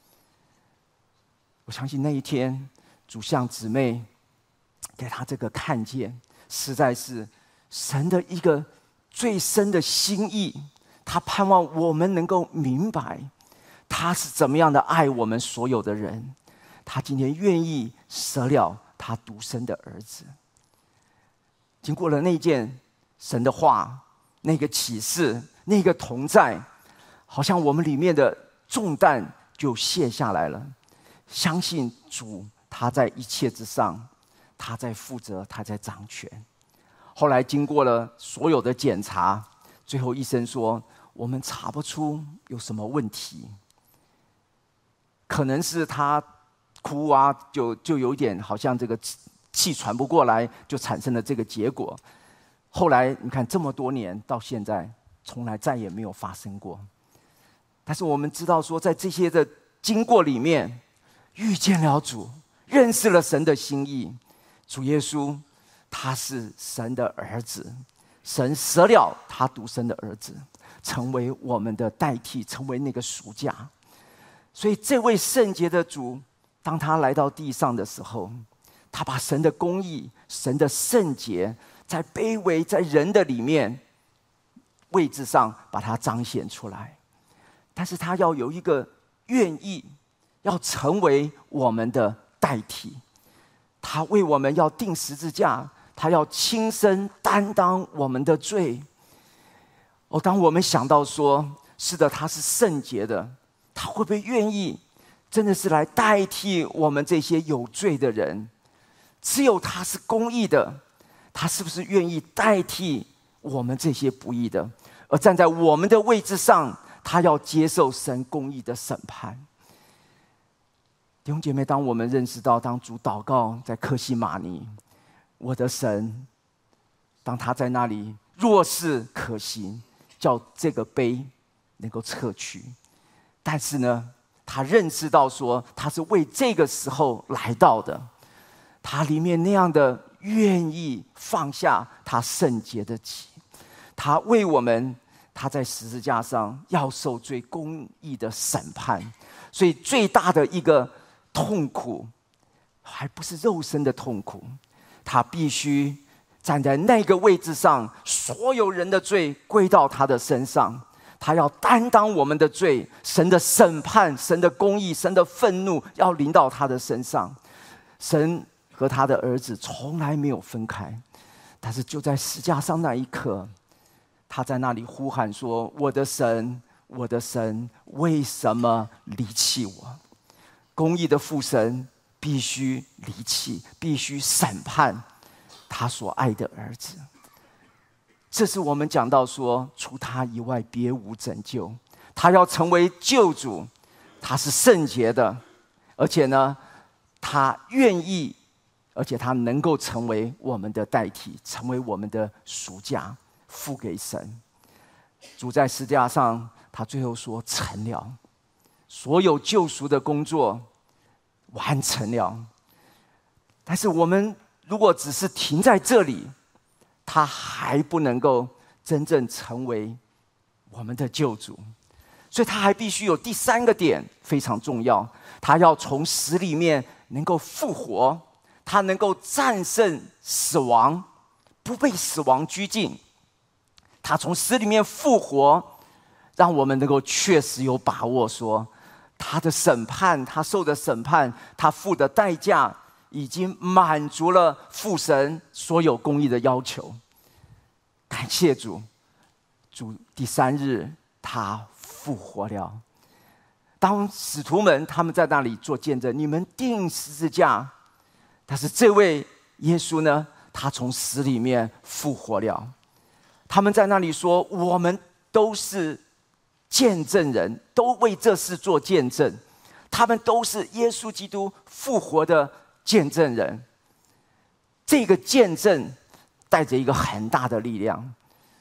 我相信那一天，主向姊妹给他这个看见，实在是神的一个最深的心意。他盼望我们能够明白，他是怎么样的爱我们所有的人。他今天愿意舍了他独生的儿子。经过了那件神的话，那个启示，那个同在，好像我们里面的重担就卸下来了。相信主，他在一切之上，他在负责，他在掌权。后来经过了所有的检查，最后医生说我们查不出有什么问题，可能是他哭啊，就有一点好像这个气喘不过来，就产生了这个结果。后来你看这么多年到现在，从来再也没有发生过。但是我们知道说，在这些的经过里面，遇见了主，认识了神的心意。主耶稣他是神的儿子，神舍了他独生的儿子，成为我们的代替，成为那个赎价。所以这位圣洁的主，当他来到地上的时候，他把神的公义、神的圣洁，在卑微在人的里面位置上把它彰显出来。但是他要有一个愿意要成为我们的代替，他为我们要钉十字架，他要亲身担当我们的罪。当我们想到说，是的，他是圣洁的，他会不会愿意真的是来代替我们这些有罪的人？只有他是公义的，他是不是愿意代替我们这些不义的，而站在我们的位置上，他要接受神公义的审判？弟兄姐妹，当我们认识到，当主祷告在客西马尼，我的神，当他在那里，若是可行，叫这个杯能够撤去。但是呢，他认识到说，他是为这个时候来到的。他里面那样的愿意放下他圣洁的己，他为我们，他在十字架上要受最公义的审判。所以最大的一个痛苦，还不是肉身的痛苦，他必须站在那个位置上，所有人的罪归到他的身上，他要担当我们的罪，神的审判，神的公义，神的愤怒要临到他的身上。神和他的儿子从来没有分开，但是就在十字架上那一刻，他在那里呼喊说：我的神，我的神，为什么离弃我？公义的父神必须离弃，必须审判他所爱的儿子。这是我们讲到说，除他以外别无拯救。他要成为救主，他是圣洁的，而且呢，他愿意，而且他能够成为我们的代替，成为我们的赎价，付给神。主在十字架上，他最后说成了，所有救赎的工作完成了。但是我们如果只是停在这里，他还不能够真正成为我们的救主。所以他还必须有第三个点非常重要，他要从死里面能够复活，他能够战胜死亡，不被死亡拘禁。他从死里面复活，让我们能够确实有把握说，他的审判，他受的审判，他付的代价，已经满足了父神所有公义的要求。感谢主，主第三日他复活了。当使徒们他们在那里做见证，你们钉十字架，但是这位耶稣呢，他从死里面复活了。他们在那里说，我们都是见证人，都为这事做见证。他们都是耶稣基督复活的见证人。这个见证带着一个很大的力量，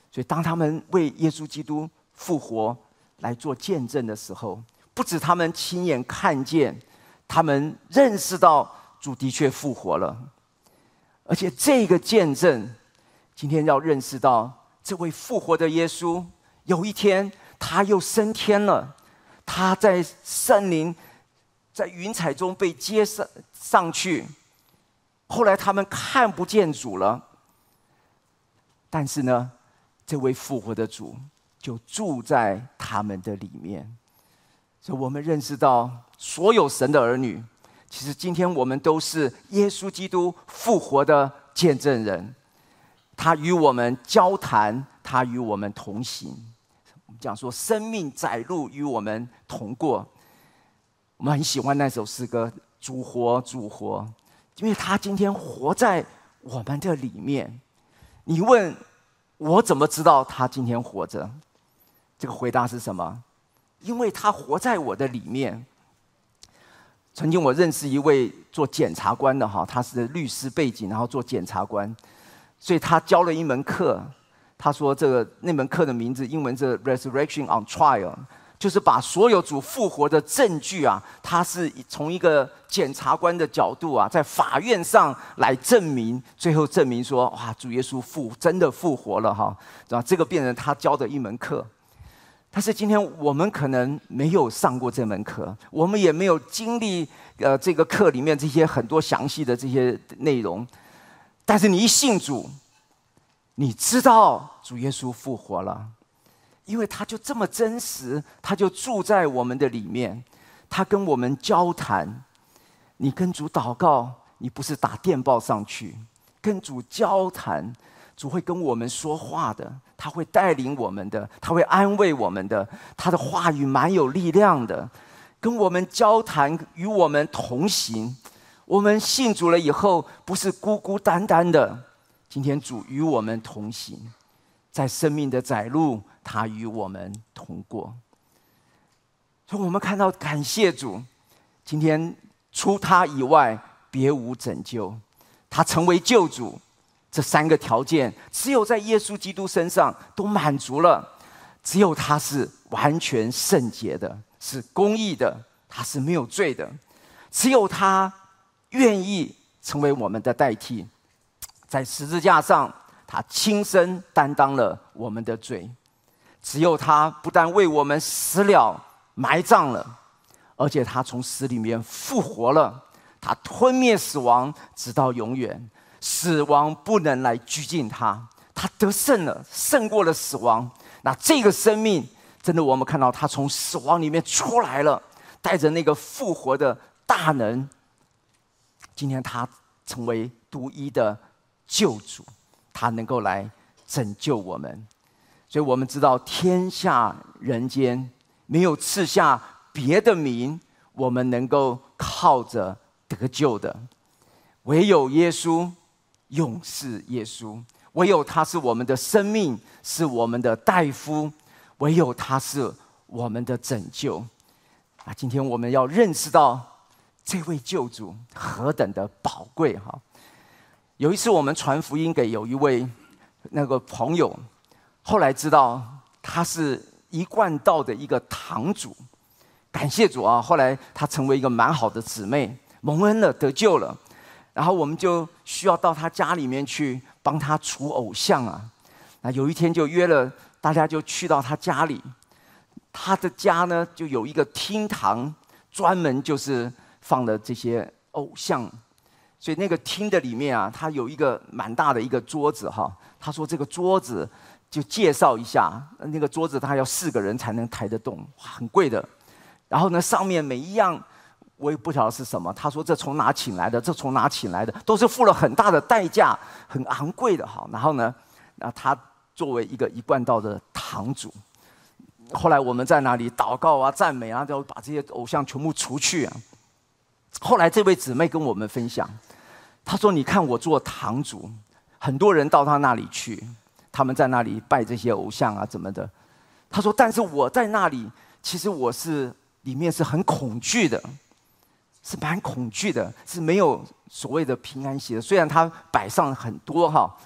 所以当他们为耶稣基督复活来做见证的时候，不止他们亲眼看见，他们认识到主的确复活了，而且这个见证今天要认识到，这位复活的耶稣有一天他又升天了，他在圣灵在云彩中被接上去，后来他们看不见主了，但是呢，这位复活的主就住在他们的里面。所以我们认识到，所有神的儿女，其实今天我们都是耶稣基督复活的见证人。他与我们交谈，他与我们同行。我们讲说，生命载路与我们同过。我们很喜欢那首诗歌，主活，主活，因为他今天活在我们的里面。你问我怎么知道他今天活着？这个回答是什么？因为他活在我的里面。曾经我认识一位做检察官的哈，他是律师背景，然后做检察官，所以他教了一门课。他说那门课的名字英文是 Resurrection on Trial， 就是把所有主复活的证据啊，他是从一个检察官的角度啊，在法院上来证明，最后证明说，哇，主耶稣真的复活了哈，这个变成他教的一门课。但是今天我们可能没有上过这门课，我们也没有经历这个课里面这些很多详细的这些内容。但是你一信主，你知道主耶稣复活了，因为他就这么真实，他就住在我们的里面，他跟我们交谈。你跟主祷告，你不是打电报上去，跟主交谈，主会跟我们说话的，他会带领我们的，他会安慰我们的，他的话语蛮有力量的，跟我们交谈，与我们同行。我们信主了以后，不是孤孤单单的，今天主与我们同行，在生命的窄路，他与我们同过。所以我们看到，感谢主，今天除他以外别无拯救，他成为救主，这三个条件只有在耶稣基督身上都满足了。只有他是完全圣洁的，是公义的，他是没有罪的。只有他愿意成为我们的代替，在十字架上他亲身担当了我们的罪。只有他不但为我们死了埋葬了，而且他从死里面复活了，他吞灭死亡直到永远，死亡不能来拘禁他，他得胜了，胜过了死亡。那这个生命真的，我们看到他从死亡里面出来了，带着那个复活的大能。今天他成为独一的救主，他能够来拯救我们。所以我们知道，天下人间没有赐下别的名，我们能够靠着得救的，唯有耶稣，永是耶稣，唯有他是我们的生命，是我们的大夫，唯有他是我们的拯救。今天我们要认识到这位救主何等的宝贵哈！有一次我们传福音给有一位那个朋友，后来知道他是一贯道的一个堂主，感谢主啊！后来他成为一个蛮好的姊妹，蒙恩了，得救了。然后我们就需要到他家里面去帮他除偶像啊。那有一天就约了大家，就去到他家里。他的家呢，就有一个厅堂，专门就是放了这些偶像。所以那个厅的里面啊，他有一个蛮大的一个桌子哈。他说这个桌子就介绍一下，那个桌子他要4个人才能抬得动，哇，很贵的。然后呢，上面每一样我也不晓得是什么。他说这从哪请来的，这从哪请来的，都是付了很大的代价，很昂贵的哈。然后呢，他作为一个一贯道的堂主，后来我们在那里祷告啊、赞美啊，就把这些偶像全部除去啊。后来这位姊妹跟我们分享，她说：“你看我做堂主，很多人到他那里去，他们在那里拜这些偶像啊，怎么的。”她说：“但是我在那里，其实我是里面是很恐惧的，是蛮恐惧的，是没有所谓的平安喜乐。虽然他摆上很多哈，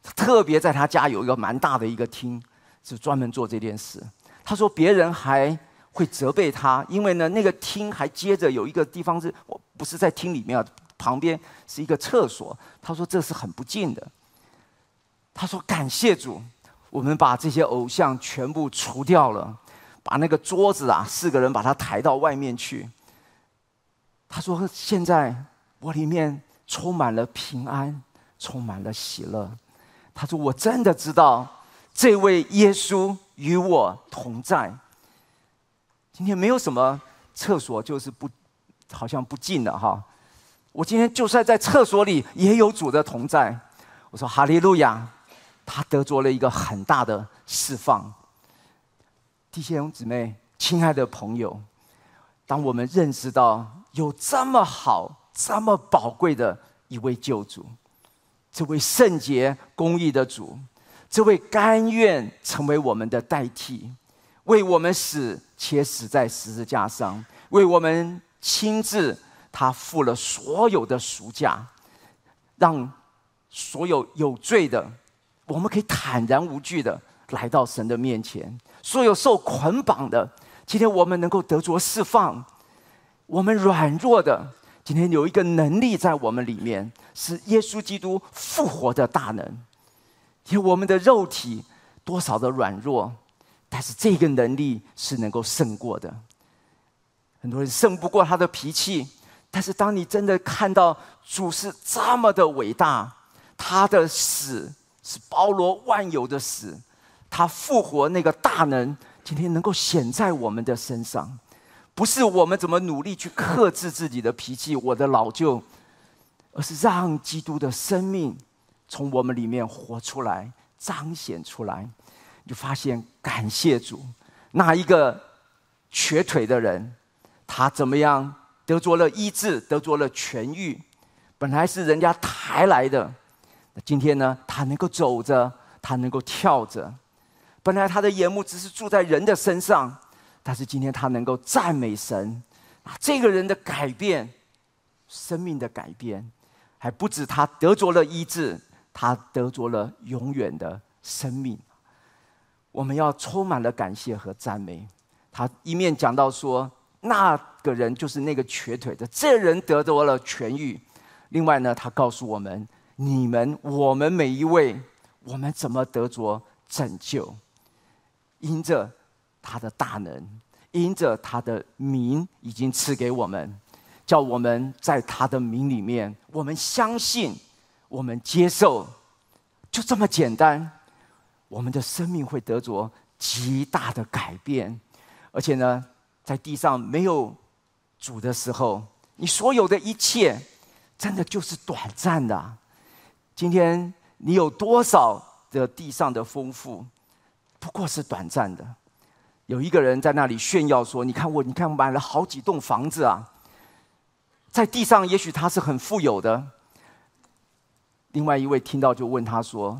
特别在他家有一个蛮大的一个厅，是专门做这件事。他说别人还会责备他，因为呢那个厅还接着有一个地方是，我不是在厅里面啊，旁边是一个厕所。他说这是很不敬的。他说感谢主，我们把这些偶像全部除掉了，把那个桌子啊，4个人把它抬到外面去。他说现在我里面充满了平安，充满了喜乐。他说我真的知道这位耶稣与我同在。今天没有什么厕所就是好像不敬的哈。我今天就算在厕所里也有主的同在。我说哈利路亚，他得着了一个很大的释放。弟兄姊妹，亲爱的朋友，当我们认识到有这么好、这么宝贵的一位救主，这位圣洁公义的主，这位甘愿成为我们的代替，为我们死，且死在十字架上，为我们亲自他付了所有的赎价，让所有有罪的我们可以坦然无惧的来到神的面前。所有受捆绑的，今天我们能够得着释放；我们软弱的，今天有一个能力在我们里面，是耶稣基督复活的大能。因为我们的肉体多少的软弱，但是这个能力是能够胜过的。很多人胜不过他的脾气，但是当你真的看到主是这么的伟大，他的死是包罗万有的死，他复活那个大能今天能够显在我们的身上。不是我们怎么努力去克制自己的脾气，我的老旧，而是让基督的生命从我们里面活出来，彰显出来。你就发现感谢主，那一个瘸腿的人，他怎么样得着了医治，得着了痊愈。本来是人家抬来的，今天呢他能够走着，他能够跳着。本来他的眼目只是住在人的身上，但是今天他能够赞美神。这个人的改变，生命的改变，还不止他得着了医治，他得着了永远的生命。我们要充满了感谢和赞美。他一面讲到说，那个人就是那个瘸腿的，这人得着了痊愈。另外呢，他告诉我们，我们每一位，我们怎么得着拯救？因着他的大能，因着他的名已经赐给我们，叫我们在他的名里面，我们相信，我们接受，就这么简单。我们的生命会得着极大的改变。而且呢，在地上没有主的时候，你所有的一切真的就是短暂的。今天你有多少的地上的丰富，不过是短暂的。有一个人在那里炫耀说，你看买了好几栋房子啊。在地上也许他是很富有的。另外一位听到就问他说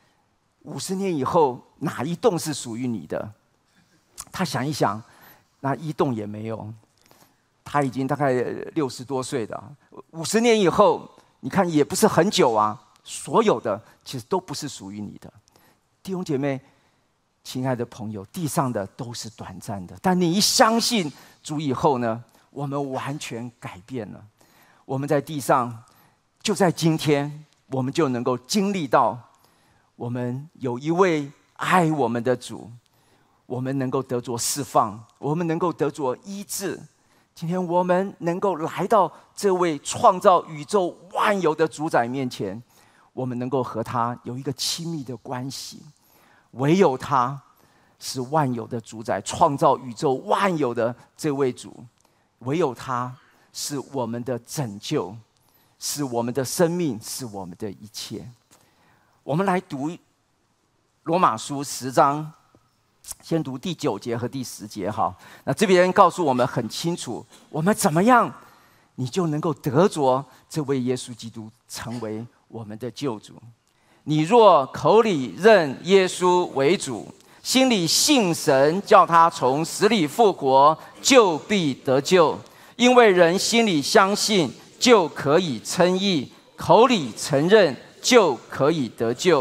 ，50年以后哪一栋是属于你的？他想一想，那一栋也没有。他已经大概60多岁的，50年以后你看也不是很久啊。所有的其实都不是属于你的。弟兄姐妹，亲爱的朋友，地上的都是短暂的，但你一相信主以后呢，我们完全改变了。我们在地上，就在今天，我们就能够经历到，我们有一位爱我们的主，我们能够得着释放，我们能够得着医治。今天我们能够来到这位创造宇宙万有的主宰面前，我们能够和他有一个亲密的关系。唯有他是万有的主宰，创造宇宙万有的这位主，唯有他是我们的拯救，是我们的生命，是我们的一切。我们来读罗马书10章，先读第9节和第10节。好，那这边告诉我们很清楚，我们怎么样你就能够得着这位耶稣基督成为我们的救主。你若口里认耶稣为主，心里信神叫他从死里复活，就必得救。因为人心里相信，就可以称义；口里承认，就可以得救。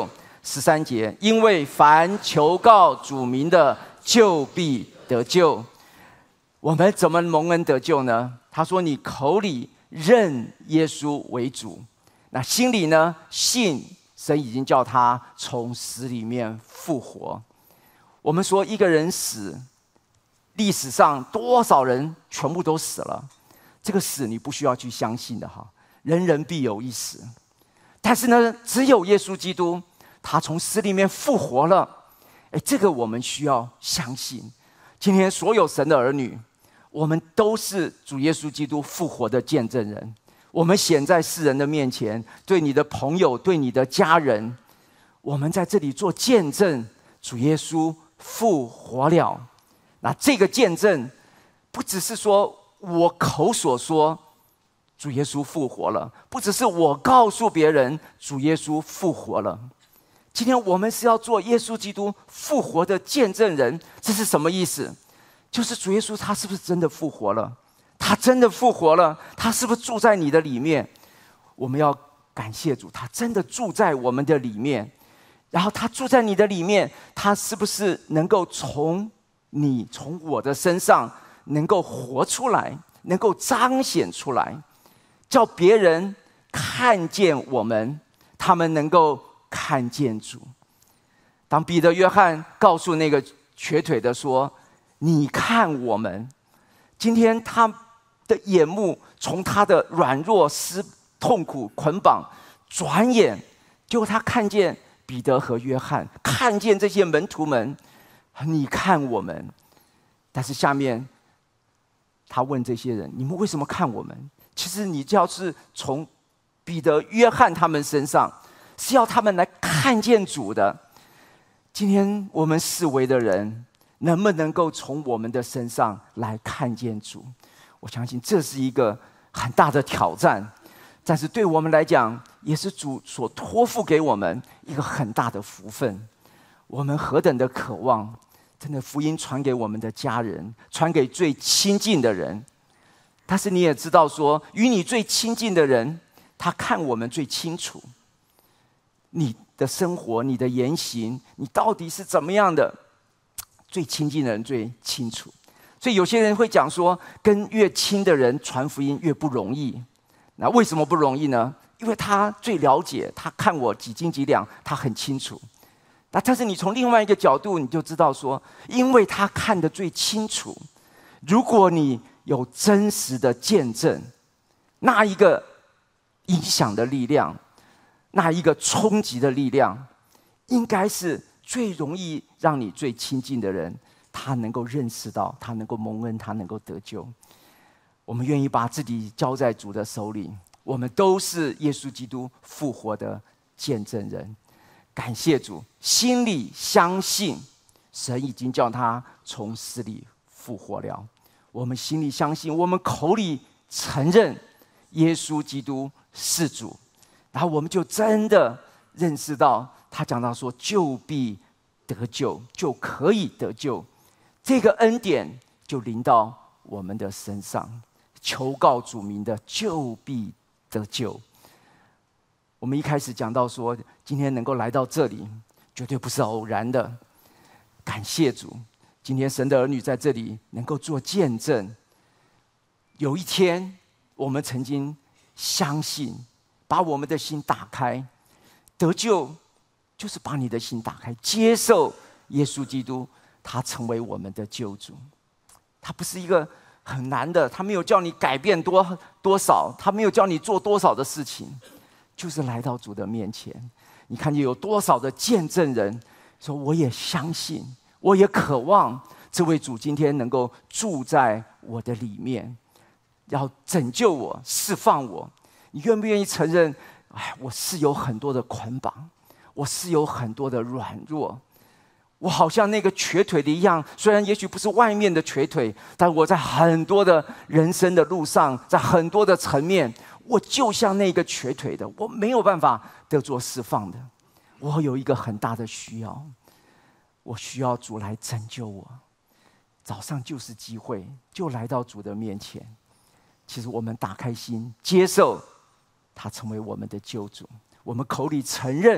13节，因为凡求告主名的，就必得救。我们怎么蒙恩得救呢？他说：你口里认耶稣为主，那心里呢，信神已经叫他从死里面复活。我们说一个人死，历史上多少人全部都死了，这个死你不需要去相信的哈，人人必有一死。但是呢，只有耶稣基督，他从死里面复活了，这个我们需要相信。今天所有神的儿女，我们都是主耶稣基督复活的见证人。我们显在世人的面前，对你的朋友，对你的家人，我们在这里做见证，主耶稣复活了。那这个见证不只是说我口所说主耶稣复活了，不只是我告诉别人主耶稣复活了。今天我们是要做耶稣基督复活的见证人，这是什么意思？就是主耶稣他是不是真的复活了？他真的复活了，他是不是住在你的里面？我们要感谢主，他真的住在我们的里面。然后他住在你的里面，他是不是能够从我的身上能够活出来，能够彰显出来，叫别人看见我们，他们能够看见主。当彼得、约翰告诉那个瘸腿的说：你看我们，今天他的眼目从他的软弱、痛苦、捆绑，转眼就他看见彼得和约翰，看见这些门徒们，你看我们。但是下面他问这些人：你们为什么看我们？其实你就要是从彼得、约翰他们身上，是要他们来看见主的。今天我们四围的人，能不能够从我们的身上来看见主？我相信这是一个很大的挑战，但是对我们来讲，也是主所托付给我们一个很大的福分。我们何等的渴望，真的福音传给我们的家人，传给最亲近的人。但是你也知道说，与你最亲近的人，他看我们最清楚。你的生活，你的言行，你到底是怎么样的，最亲近的人最清楚。所以有些人会讲说，跟越亲的人传福音越不容易。那为什么不容易呢？因为他最了解，他看我几斤几两，他很清楚。但是你从另外一个角度，你就知道说，因为他看得最清楚，如果你有真实的见证，那一个影响的力量，那一个冲击的力量，应该是最容易让你最亲近的人，他能够认识到，他能够蒙恩，他能够得救。我们愿意把自己交在主的手里，我们都是耶稣基督复活的见证人。感谢主，心里相信神已经叫他从死里复活了。我们心里相信，我们口里承认耶稣基督是主，然后我们就真的认识到，他讲到说就必得救，就可以得救，这个恩典就临到我们的身上。求告主名的，就必得救。我们一开始讲到说，今天能够来到这里，绝对不是偶然的。感谢主，今天神的儿女在这里能够做见证。有一天，我们曾经相信，把我们的心打开，得救就是把你的心打开，接受耶稣基督，他成为我们的救主。他不是一个很难的，他没有叫你改变多少，他没有叫你做多少的事情，就是来到主的面前。你看见有多少的见证人说，我也相信，我也渴望这位主今天能够住在我的里面，要拯救我，释放我。你愿不愿意承认，我是有很多的捆绑，我是有很多的软弱，我好像那个瘸腿的一样，虽然也许不是外面的瘸腿，但我在很多的人生的路上，在很多的层面，我就像那个瘸腿的，我没有办法得着释放的。我有一个很大的需要，我需要主来拯救我。早上就是机会，就来到主的面前。其实我们打开心，接受他成为我们的救主，我们口里承认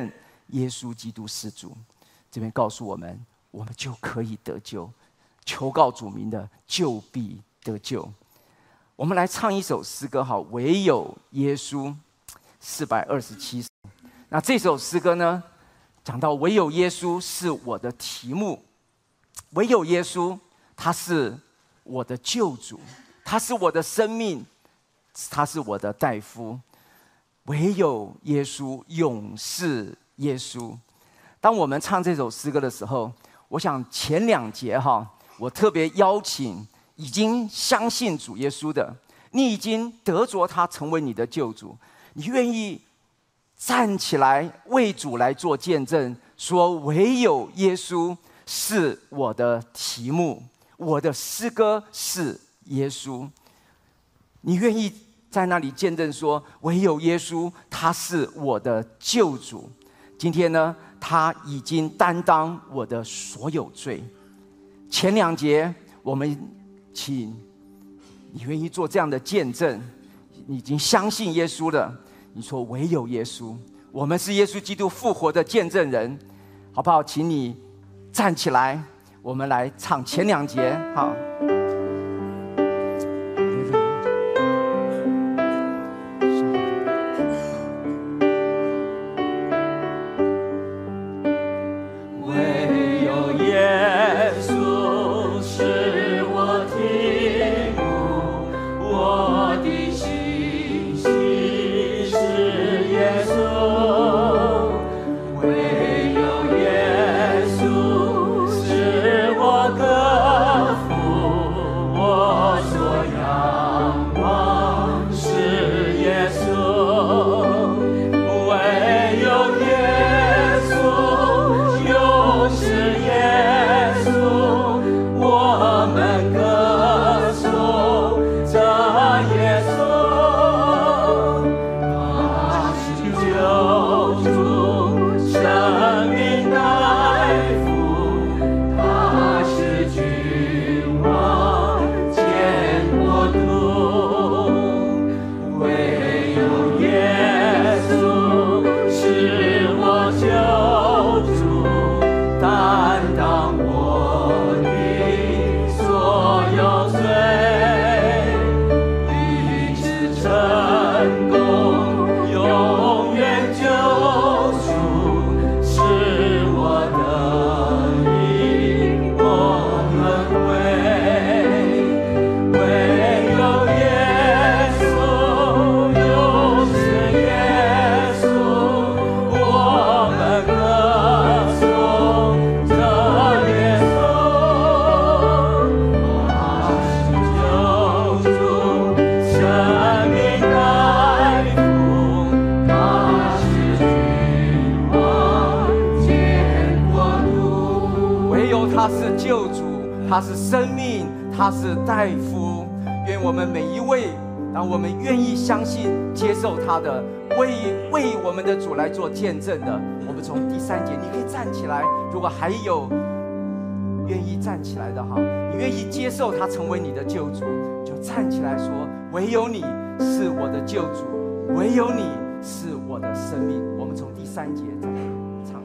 耶稣基督是主。这边告诉我们，我们就可以得救。求告主名的，就必得救。我们来唱一首诗歌，好，唯有耶稣，427首。那这首诗歌呢，讲到唯有耶稣是我的题目，唯有耶稣，他是我的救主，他是我的生命，他是我的大夫。唯有耶稣，永是耶稣。当我们唱这首诗歌的时候，我想前2节我特别邀请已经相信主耶稣的，你已经得着他成为你的救主，你愿意站起来为主来做见证，说唯有耶稣是我的题目，我的诗歌是耶稣。你愿意在那里见证说，唯有耶稣他是我的救主。今天呢，他已经担当我的所有罪。前2节我们请你愿意做这样的见证，你已经相信耶稣了，你说唯有耶稣，我们是耶稣基督复活的见证人，好不好？请你站起来，我们来唱前2节，好。他是生命，他是大夫。愿我们每一位，当我们愿意相信、接受他的，为我们的主来做见证的，我们从第3节，你可以站起来。如果还有愿意站起来的哈，你愿意接受他成为你的救主，就站起来说：唯有你是我的救主，唯有你是我的生命。我们从第3节再唱。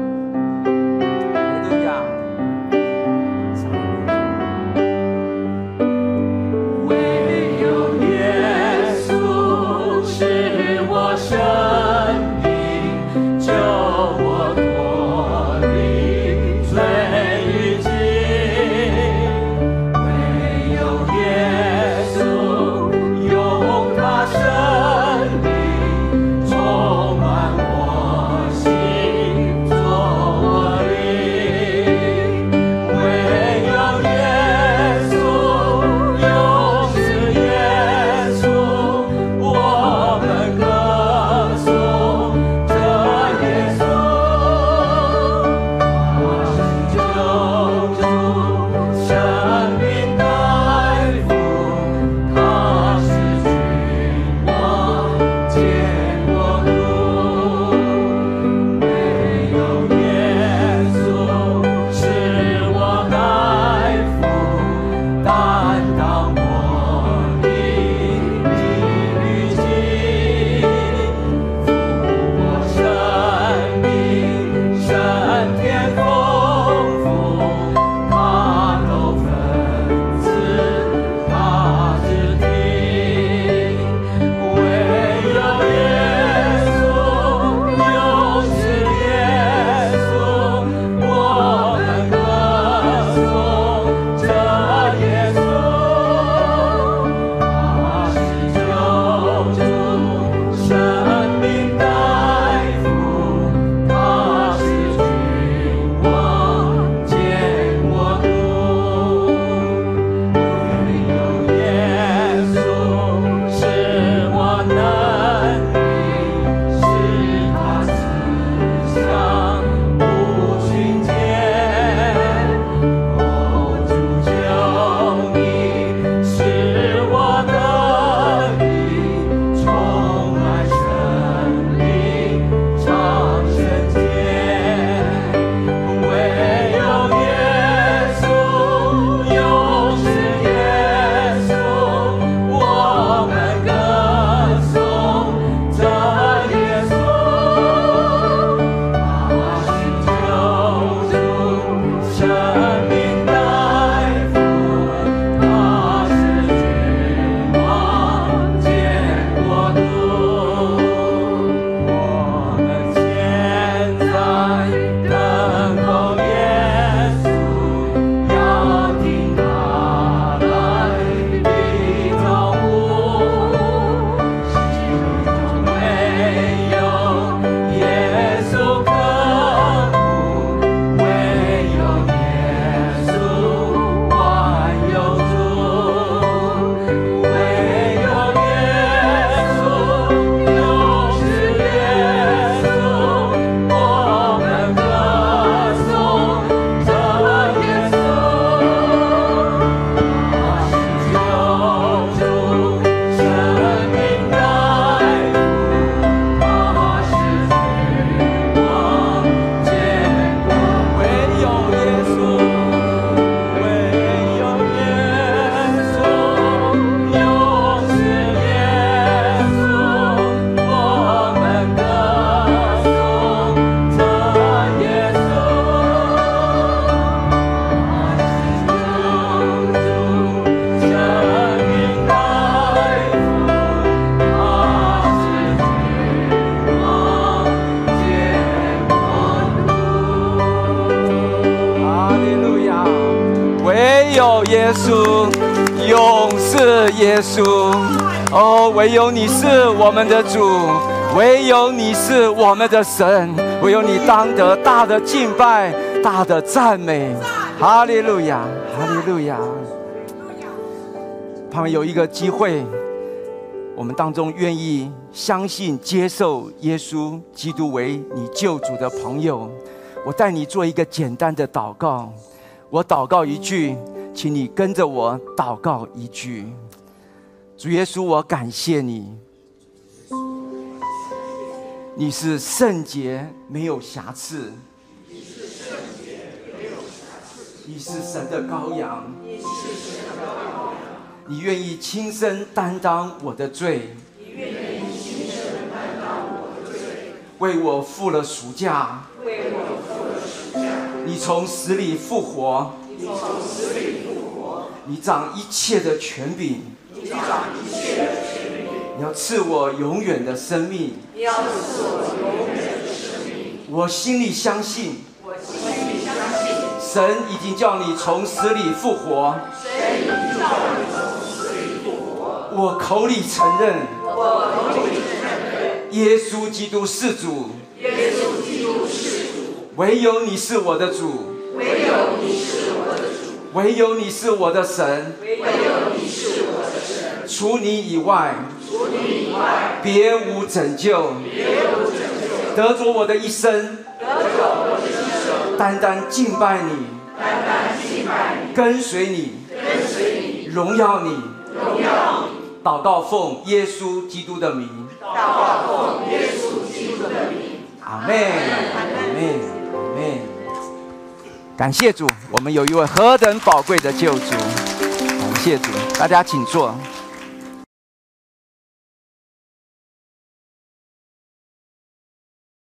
哈利路亚。 生命充满我心。 耶稣，永是耶稣。哦，唯有你是我们的主，唯有你是我们的神，唯有你当得大的敬拜，大的赞美。哈利路亚，哈利路亚。盼望有一个机会，我们当中愿意相信接受耶稣基督为你救主的朋友，我带你做一个简单的祷告。我祷告一句，请你跟着我祷告一句。主耶稣，我感谢你，你是圣洁没有瑕疵，你是神的羔羊，你愿意亲身担当我的罪，为我付了赎价，你从死里复活，你掌一切的权柄，你要赐我永远的生命，我心里相信，神已经叫你从死里复活，我口里承认，耶稣基督是主，唯有你是我的主，唯有你是我的神，除你以外别无拯救，得着我的一生，单单敬拜你，跟随你，荣耀你。祷告奉耶稣基督的名，阿们，阿们，阿们。感谢主，我们有一位何等宝贵的救主，感谢主，大家请坐。